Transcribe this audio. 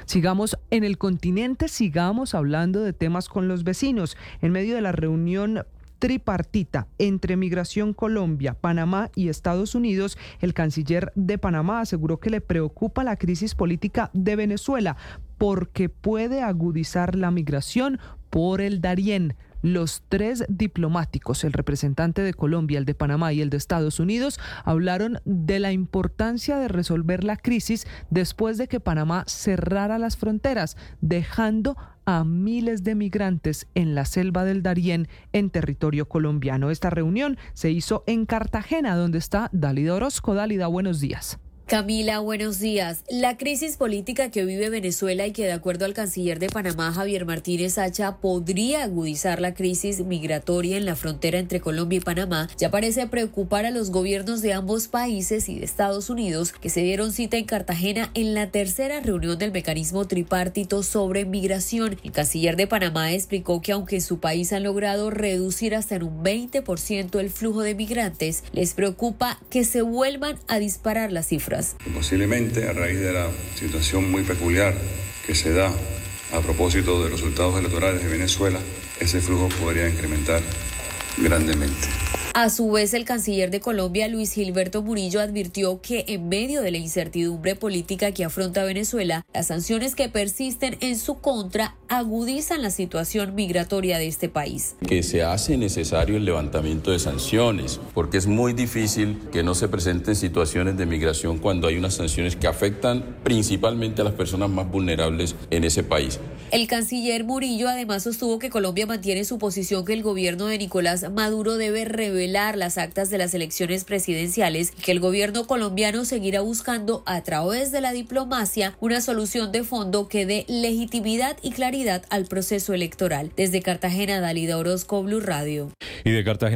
Sigamos en el continente, sigamos hablando de temas con los vecinos. En medio de la reunión tripartita entre Migración Colombia, Panamá y Estados Unidos, el canciller de Panamá aseguró que le preocupa la crisis política de Venezuela porque puede agudizar la migración por el Darién. Los tres diplomáticos, el representante de Colombia, el de Panamá y el de Estados Unidos, hablaron de la importancia de resolver la crisis después de que Panamá cerrara las fronteras, dejando a miles de migrantes en la selva del Darién en territorio colombiano. Esta reunión se hizo en Cartagena, donde está Dálida Orozco. Dálida, buenos días. Camila, buenos días. La crisis política que vive Venezuela y que de acuerdo al canciller de Panamá, Javier Martínez Hacha, podría agudizar la crisis migratoria en la frontera entre Colombia y Panamá, ya parece preocupar a los gobiernos de ambos países y de Estados Unidos, que se dieron cita en Cartagena en la tercera reunión del mecanismo tripartito sobre migración. El canciller de Panamá explicó que aunque en su país han logrado reducir hasta en un 20% el flujo de migrantes, les preocupa que se vuelvan a disparar las cifras. Posiblemente a raíz de la situación muy peculiar que se da a propósito de los resultados electorales de Venezuela, ese flujo podría incrementar grandemente. A su vez, el canciller de Colombia, Luis Gilberto Murillo, advirtió que en medio de la incertidumbre política que afronta Venezuela, las sanciones que persisten en su contra agudizan la situación migratoria de este país. Que se hace necesario el levantamiento de sanciones, porque es muy difícil que no se presenten situaciones de migración cuando hay unas sanciones que afectan principalmente a las personas más vulnerables en ese país. El canciller Murillo además sostuvo que Colombia mantiene su posición que el gobierno de Nicolás Maduro debe revelar las actas de las elecciones presidenciales y que el gobierno colombiano seguirá buscando a través de la diplomacia una solución de fondo que dé legitimidad y claridad al proceso electoral. Desde Cartagena, Dálida Orozco, Blue Radio. Y de Cartagena